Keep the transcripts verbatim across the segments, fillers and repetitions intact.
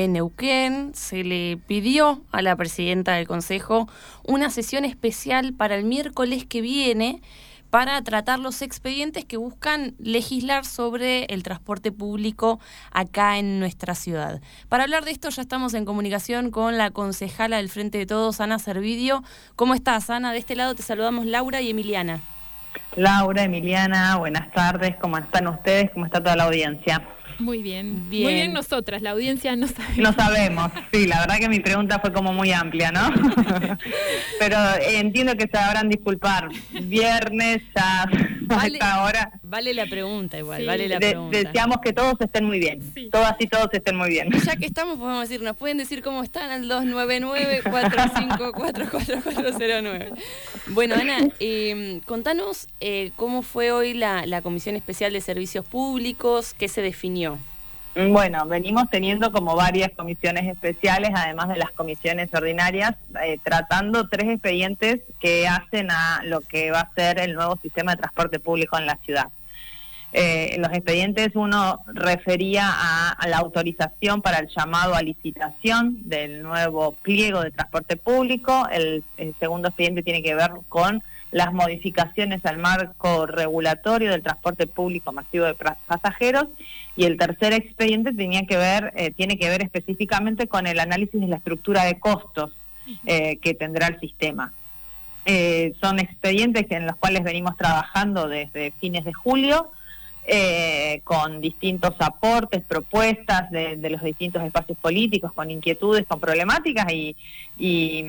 de Neuquén, se le pidió a la presidenta del Consejo una sesión especial para el miércoles que viene para tratar los expedientes que buscan legislar sobre el transporte público acá en nuestra ciudad. Para hablar de esto ya estamos en comunicación con la concejala del Frente de Todos, Ana Servidio. ¿Cómo estás, Ana? De este lado te saludamos Laura y Emiliana. Laura, Emiliana, buenas tardes. ¿Cómo están ustedes? ¿Cómo está toda la audiencia? Muy bien, bien. Muy bien nosotras, la audiencia no sabemos. No sabemos, sí, la verdad que mi pregunta fue como muy amplia, ¿no? Pero eh, entiendo que se habrán disculpar. Viernes, ya vale, a esta hora. Vale la pregunta igual, sí. vale la De, pregunta. Deseamos que todos estén muy bien, sí. Todas y todos estén muy bien. Ya que estamos, podemos decir, nos pueden decir cómo están al dos nueve nueve, cuatro cinco cuatro, cuatro cuatro cero nueve. Bueno, Ana, eh, contanos eh, cómo fue hoy la, la Comisión Especial de Servicios Públicos, qué se definió. Bueno, venimos teniendo como varias comisiones especiales, además de las comisiones ordinarias, eh, tratando tres expedientes que hacen a lo que va a ser el nuevo sistema de transporte público en la ciudad. Eh, los expedientes, uno refería a, a la autorización para el llamado a licitación del nuevo pliego de transporte público. El, el segundo expediente tiene que ver con las modificaciones al marco regulatorio del transporte público masivo de pasajeros, y el tercer expediente tenía que ver, eh, tiene que ver específicamente con el análisis de la estructura de costos eh, que tendrá el sistema. Eh, son expedientes en los cuales venimos trabajando desde fines de julio, eh, con distintos aportes, propuestas de, de los distintos espacios políticos, con inquietudes, con problemáticas y... y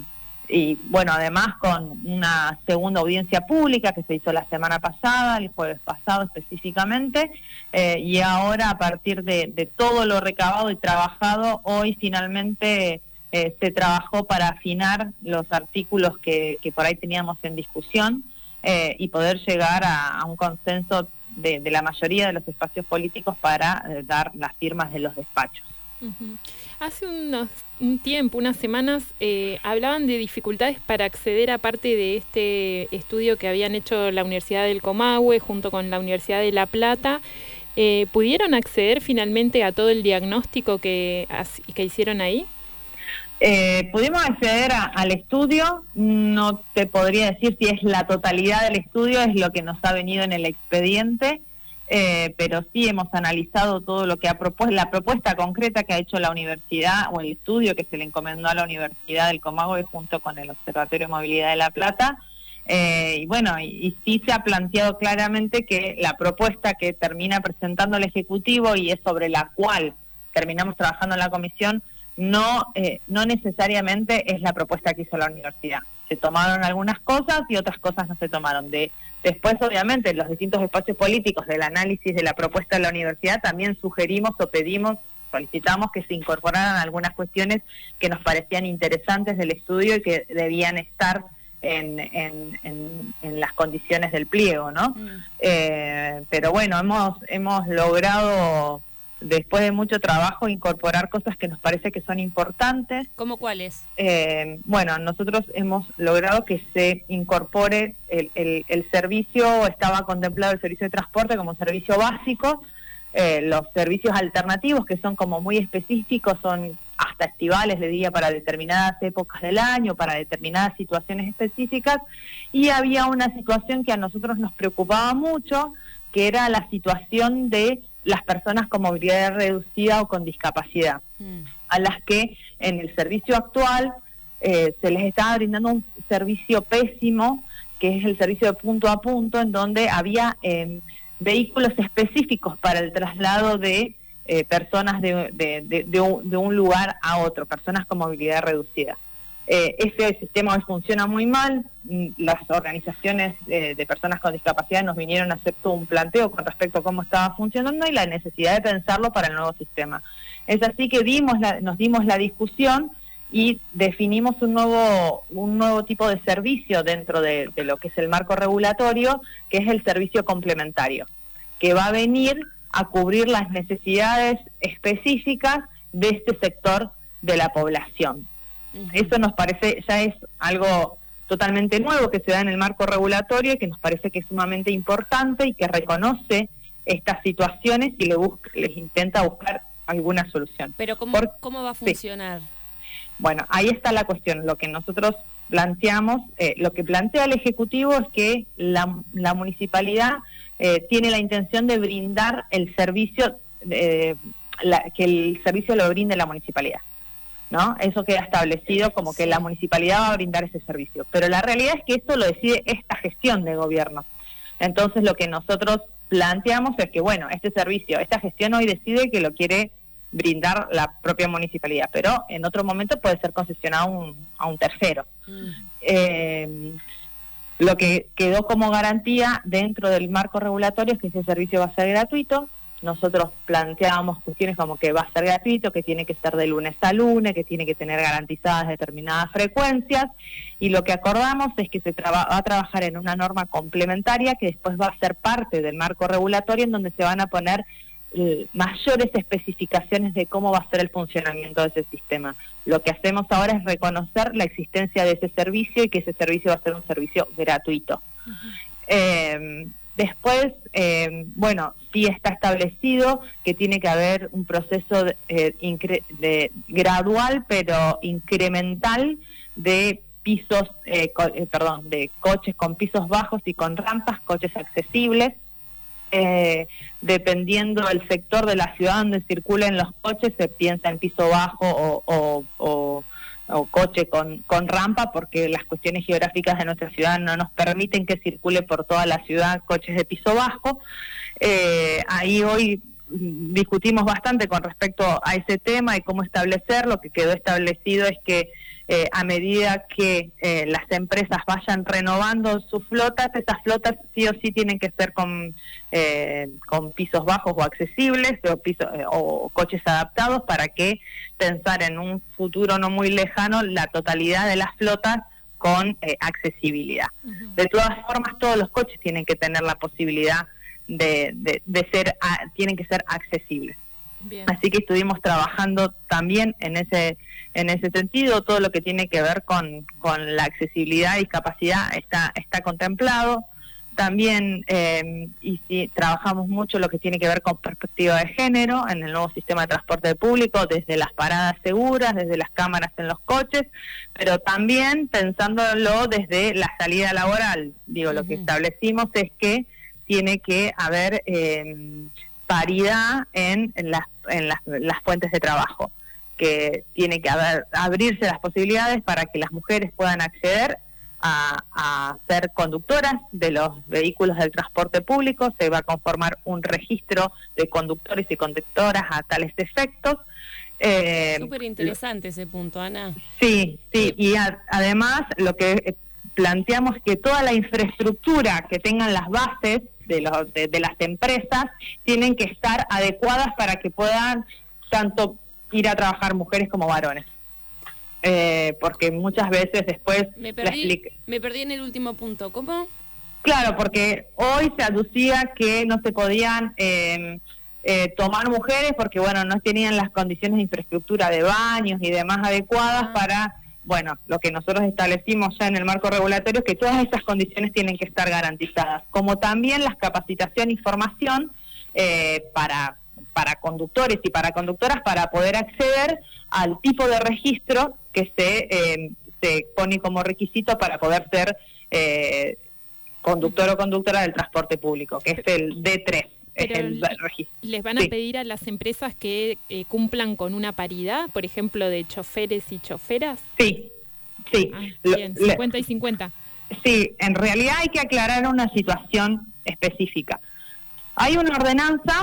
Y bueno, además con una segunda audiencia pública que se hizo la semana pasada, el jueves pasado específicamente, eh, y ahora a partir de, de todo lo recabado y trabajado, hoy finalmente eh, se trabajó para afinar los artículos que, que por ahí teníamos en discusión eh, y poder llegar a, a un consenso de, de la mayoría de los espacios políticos para eh, dar las firmas de los despachos. Uh-huh. Hace unos, un tiempo, unas semanas, eh, hablaban de dificultades para acceder a parte de este estudio que habían hecho la Universidad del Comahue junto con la Universidad de La Plata. Eh, ¿Pudieron acceder finalmente a todo el diagnóstico que, que hicieron ahí? Eh, pudimos acceder a, al estudio, no te podría decir si es la totalidad del estudio, es lo que nos ha venido en el expediente. Eh, pero sí hemos analizado todo lo que ha propuesto, la propuesta concreta que ha hecho la universidad, o el estudio que se le encomendó a la Universidad del Comahue junto con el Observatorio de Movilidad de La Plata, eh, y bueno, y, y sí se ha planteado claramente que la propuesta que termina presentando el Ejecutivo y es sobre la cual terminamos trabajando en la comisión, no, eh, no necesariamente es la propuesta que hizo la universidad. Se tomaron algunas cosas y otras cosas no se tomaron. De Después, obviamente, los distintos espacios políticos del análisis de la propuesta de la universidad también sugerimos o pedimos, solicitamos que se incorporaran algunas cuestiones que nos parecían interesantes del estudio y que debían estar en, en, en, en las condiciones del pliego, ¿no? Mm. Eh, pero bueno, hemos, hemos logrado, después de mucho trabajo, incorporar cosas que nos parece que son importantes. ¿Cómo cuáles? Eh, bueno, nosotros hemos logrado que se incorpore el, el, el servicio, estaba contemplado el servicio de transporte como servicio básico, eh, los servicios alternativos que son como muy específicos, son hasta estivales, le diría, para determinadas épocas del año, para determinadas situaciones específicas, y había una situación que a nosotros nos preocupaba mucho, que era la situación de las personas con movilidad reducida o con discapacidad, mm. a las que en el servicio actual eh, se les estaba brindando un servicio pésimo, que es el servicio de punto a punto, en donde había eh, vehículos específicos para el traslado de eh, personas de, de, de, de, un, de un lugar a otro, personas con movilidad reducida. Eh, ese sistema hoy funciona muy mal. Las organizaciones eh, de personas con discapacidad nos vinieron a hacer todo un planteo con respecto a cómo estaba funcionando y la necesidad de pensarlo para el nuevo sistema. Es así que dimos la, nos dimos la discusión y definimos un nuevo, un nuevo tipo de servicio dentro de, de lo que es el marco regulatorio, que es el servicio complementario, que va a venir a cubrir las necesidades específicas de este sector de la población. Eso nos parece, ya es algo totalmente nuevo que se da en el marco regulatorio y que nos parece que es sumamente importante y que reconoce estas situaciones y le busca, les intenta buscar alguna solución. Pero ¿cómo, Por, ¿cómo va a funcionar? Sí. Bueno, ahí está la cuestión. Lo que nosotros planteamos, eh, lo que plantea el Ejecutivo es que la, la municipalidad eh, tiene la intención de brindar el servicio, eh, la, que el servicio lo brinde la municipalidad, ¿no? Eso queda establecido como que la municipalidad va a brindar ese servicio. Pero la realidad es que esto lo decide esta gestión de gobierno. Entonces lo que nosotros planteamos es que, bueno, este servicio, esta gestión hoy decide que lo quiere brindar la propia municipalidad, pero en otro momento puede ser concesionado a un, a un tercero. Mm. Eh, lo que quedó como garantía dentro del marco regulatorio es que ese servicio va a ser gratuito. Nosotros planteábamos cuestiones como que va a ser gratuito, que tiene que estar de lunes a lunes, que tiene que tener garantizadas determinadas frecuencias, y lo que acordamos es que se traba, va a trabajar en una norma complementaria que después va a ser parte del marco regulatorio, en donde se van a poner eh, mayores especificaciones de cómo va a ser el funcionamiento de ese sistema. Lo que hacemos ahora es reconocer la existencia de ese servicio y que ese servicio va a ser un servicio gratuito. Uh-huh. eh, Después, eh, bueno, sí está establecido que tiene que haber un proceso de, eh, incre- de gradual pero incremental de pisos, eh, co- eh, perdón, de coches con pisos bajos y con rampas, coches accesibles, eh, dependiendo del sector de la ciudad donde circulen los coches, se piensa en piso bajo o, o, o o coche con, con rampa, porque las cuestiones geográficas de nuestra ciudad no nos permiten que circule por toda la ciudad coches de piso bajo. Eh, ahí hoy discutimos bastante con respecto a ese tema y cómo establecer. Lo que quedó establecido es que eh, a medida que eh, las empresas vayan renovando sus flotas, esas flotas sí o sí tienen que ser con, eh, con pisos bajos o accesibles, o, piso, eh, o coches adaptados, para que pensar en un futuro no muy lejano la totalidad de las flotas con eh, accesibilidad. Uh-huh. De todas formas, todos los coches tienen que tener la posibilidad de, de, de ser, a, tienen que ser accesibles. Bien. Así que estuvimos trabajando también en ese en ese sentido. Todo lo que tiene que ver con, con la accesibilidad y capacidad está está contemplado. También eh, y sí, trabajamos mucho lo que tiene que ver con perspectiva de género en el nuevo sistema de transporte público, desde las paradas seguras, desde las cámaras en los coches, pero también pensándolo desde la salida laboral. Digo, uh-huh. Lo que establecimos es que tiene que haber eh, paridad en, en, las, en las, las fuentes de trabajo, que tiene que haber, abrirse las posibilidades para que las mujeres puedan acceder a, a ser conductoras de los vehículos del transporte público. Se va a conformar un registro de conductores y conductoras a tales efectos. Eh, Súper interesante ese punto, Ana. Sí, sí, y a, además lo que planteamos es que toda la infraestructura que tengan las bases de, los, de, de las empresas tienen que estar adecuadas para que puedan tanto ir a trabajar mujeres como varones. Eh, porque muchas veces después... Me perdí, me perdí en el último punto. ¿Cómo? Claro, porque hoy se aducía que no se podían eh, eh, tomar mujeres porque, bueno, no tenían las condiciones de infraestructura de baños y demás adecuadas ah. para... Bueno, lo que nosotros establecimos ya en el marco regulatorio es que todas esas condiciones tienen que estar garantizadas, como también la capacitación y formación eh, para, para conductores y para conductoras para poder acceder al tipo de registro que se, eh, se pone como requisito para poder ser eh, conductor o conductora del transporte público, que es el D tres. El ¿Les van a sí. pedir a las empresas que eh, cumplan con una paridad, por ejemplo, de choferes y choferas? Sí, sí. Ah, bien, cincuenta y cincuenta. Sí, en realidad hay que aclarar una situación específica. Hay una ordenanza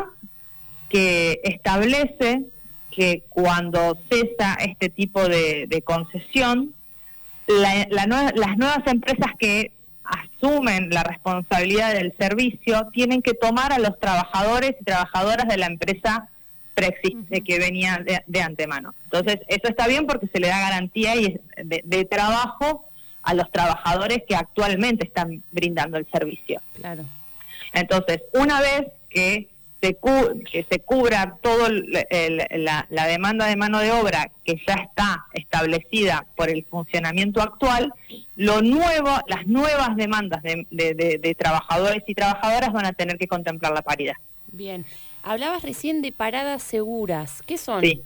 que establece que cuando cesa este tipo de, de concesión, la, la nue- las nuevas empresas que asumen la responsabilidad del servicio tienen que tomar a los trabajadores y trabajadoras de la empresa preexistente que venía de, de antemano. Entonces, eso está bien porque se le da garantía y de, de trabajo a los trabajadores que actualmente están brindando el servicio. Claro. Entonces, una vez que se, cu- que se cubra todo el, el, la, la demanda de mano de obra que ya está establecida por el funcionamiento actual, lo nuevo, las nuevas demandas de, de, de, de trabajadores y trabajadoras van a tener que contemplar la paridad. Bien. hablabas recién de paradas seguras. ¿Qué son? Sí.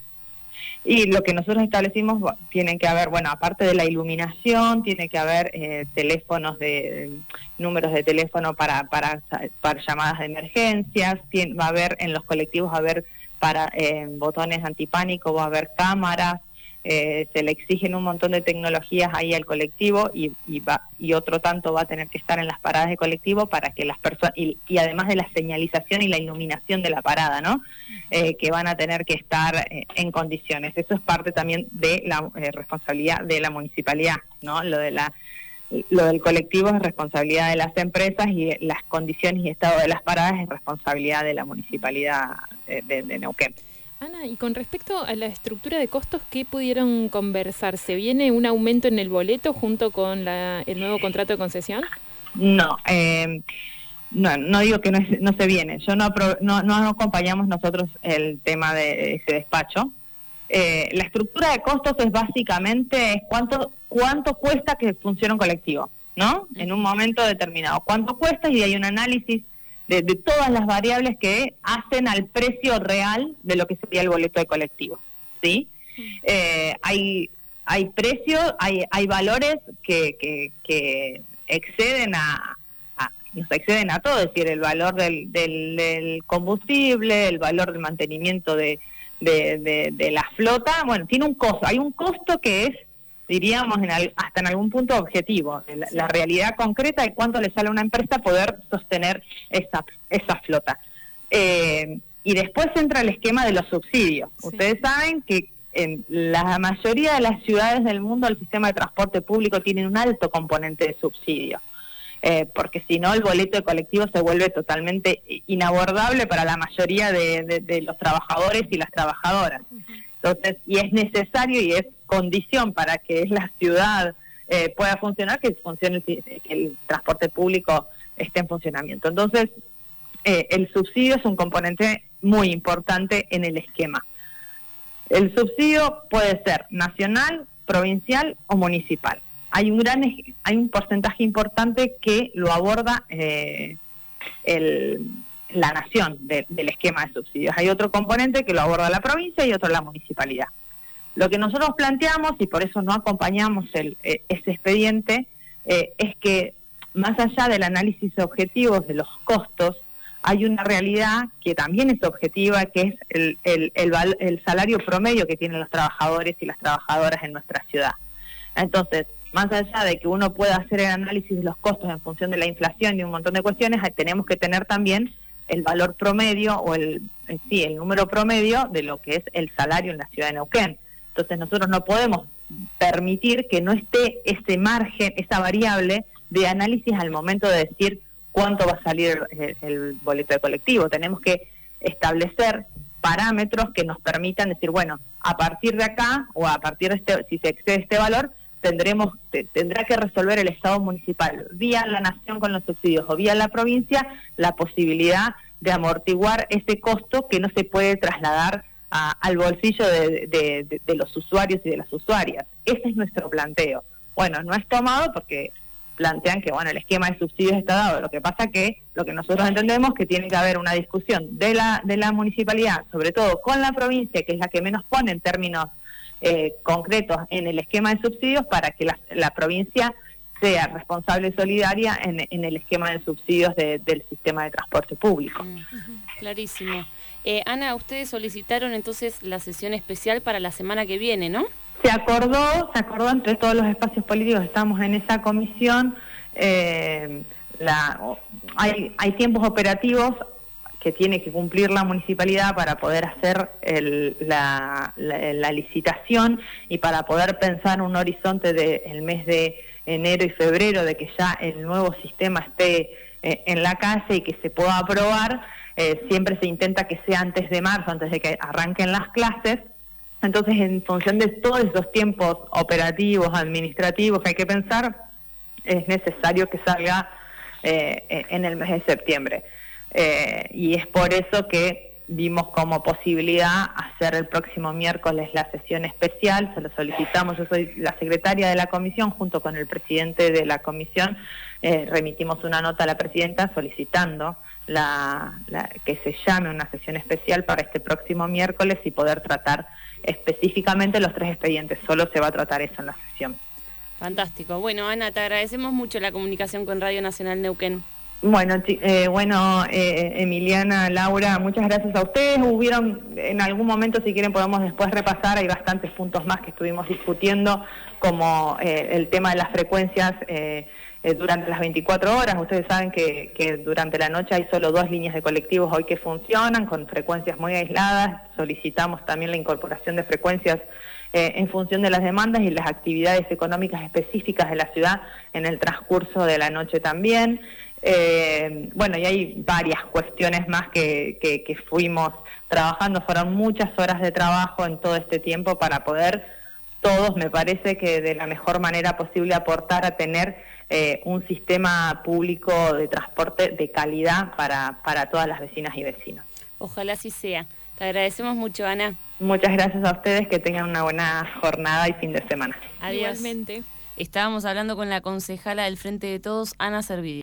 Y lo que nosotros establecimos, tienen que haber, bueno, aparte de la iluminación, tiene que haber eh, teléfonos de, números de teléfono para para, para llamadas de emergencias, tiene, va a haber en los colectivos, va a haber para eh, botones antipánico, va a haber cámaras, eh, se le exigen un montón de tecnologías ahí al colectivo y, y, va, y otro tanto va a tener que estar en las paradas de colectivo para que las personas, y, y además de la señalización y la iluminación de la parada, ¿no? Eh, que van a tener que estar eh, en condiciones. Eso es parte también de la eh, responsabilidad de la municipalidad, ¿no? Lo de la lo del colectivo es responsabilidad de las empresas y las condiciones y estado de las paradas es responsabilidad de la municipalidad de, de, de Neuquén. Ana, y con respecto a la estructura de costos, ¿qué pudieron conversar? ¿Se viene un aumento en el boleto junto con la, el nuevo contrato de concesión? No, eh, no, no digo que no, es, no se viene. Yo no, no, no acompañamos nosotros el tema de ese despacho. Eh, la estructura de costos es básicamente cuánto cuánto cuesta que funcione un colectivo, ¿no? En un momento determinado. ¿Cuánto cuesta? Y hay un análisis de, de todas las variables que hacen al precio real de lo que sería el boleto de colectivo, ¿sí? Eh, hay hay precios, hay hay valores que, que, que exceden a, a nos exceden a todo, es decir, el valor del, del, del combustible, el valor del mantenimiento de De, de, de la flota, bueno, tiene un costo, hay un costo que es, diríamos, en al, hasta en algún punto objetivo, la, la realidad concreta de cuánto le sale a una empresa poder sostener esa, esa flota. Eh, y después entra el esquema de los subsidios. Sí. Ustedes saben que en la mayoría de las ciudades del mundo el sistema de transporte público tiene un alto componente de subsidio. Eh, porque si no el boleto de colectivo se vuelve totalmente inabordable para la mayoría de, de, de los trabajadores y las trabajadoras. Entonces, y es necesario y es condición para que la ciudad eh, pueda funcionar, que funcione que el transporte público esté en funcionamiento. Entonces, eh, el subsidio es un componente muy importante en el esquema. El subsidio puede ser nacional, provincial o municipal. Hay un gran hay un porcentaje importante que lo aborda eh, el, la nación de, del esquema de subsidios. Hay otro componente que lo aborda la provincia y otro la municipalidad. Lo que nosotros planteamos, y por eso no acompañamos el, eh, ese expediente, eh, es que más allá del análisis objetivo de los costos, hay una realidad que también es objetiva, que es el, el, el, el salario promedio que tienen los trabajadores y las trabajadoras en nuestra ciudad. Entonces, más allá de que uno pueda hacer el análisis de los costos en función de la inflación y un montón de cuestiones, tenemos que tener también el valor promedio o el sí el número promedio de lo que es el salario en la ciudad de Neuquén. Entonces nosotros no podemos permitir que no esté ese margen, esa variable de análisis al momento de decir cuánto va a salir el, el boleto de colectivo. Tenemos que establecer parámetros que nos permitan decir, bueno, a partir de acá o a partir de este, si se excede este valor, tendremos te, tendrá que resolver el Estado municipal vía la nación con los subsidios o vía la provincia la posibilidad de amortiguar ese costo que no se puede trasladar a, al bolsillo de, de, de, de los usuarios y de las usuarias. Ese es nuestro planteo. Bueno, no es tomado porque plantean que bueno el esquema de subsidios está dado. Lo que pasa que lo que nosotros entendemos que tiene que haber una discusión de la de la municipalidad, sobre todo con la provincia, que es la que menos pone en términos Eh, concretos en el esquema de subsidios para que la, la provincia sea responsable y solidaria en, en el esquema de subsidios de, del sistema de transporte público. Mm, clarísimo. Eh, Ana, ustedes solicitaron entonces la sesión especial para la semana que viene, ¿no? Se acordó, se acordó entre todos los espacios políticos, estamos en esa comisión, eh, la, hay, hay tiempos operativos que tiene que cumplir la municipalidad para poder hacer el, la, la, la licitación y para poder pensar un horizonte del mes de enero y febrero de que ya el nuevo sistema esté eh, en la calle y que se pueda aprobar. Eh, siempre se intenta que sea antes de marzo, antes de que arranquen las clases. Entonces, en función de todos esos tiempos operativos, administrativos que hay que pensar, es necesario que salga eh, en el mes de septiembre. Eh, y es por eso que vimos como posibilidad hacer el próximo miércoles la sesión especial, se lo solicitamos, yo soy la secretaria de la comisión, junto con el presidente de la comisión, eh, remitimos una nota a la presidenta solicitando la, la, que se llame una sesión especial para este próximo miércoles y poder tratar específicamente los tres expedientes, solo se va a tratar eso en la sesión. Fantástico. Bueno, Ana, te agradecemos mucho la comunicación con Radio Nacional Neuquén. Bueno, eh, bueno eh, Emiliana, Laura, muchas gracias a ustedes. Hubieron en algún momento, si quieren podemos después repasar, hay bastantes puntos más que estuvimos discutiendo, como eh, el tema de las frecuencias eh, eh, durante las veinticuatro horas. Ustedes saben que, que durante la noche hay solo dos líneas de colectivos hoy que funcionan, con frecuencias muy aisladas. Solicitamos también la incorporación de frecuencias eh, en función de las demandas y las actividades económicas específicas de la ciudad en el transcurso de la noche también. Eh, bueno, y hay varias cuestiones más que, que, que fuimos trabajando, fueron muchas horas de trabajo en todo este tiempo para poder todos, me parece que de la mejor manera posible, aportar a tener eh, un sistema público de transporte de calidad para, para todas las vecinas y vecinos. Ojalá así sea. Te agradecemos mucho, Ana. Muchas gracias a ustedes, que tengan una buena jornada y fin de semana. Adiós. Igualmente. Estábamos hablando con la concejala del Frente de Todos, Ana Servidio.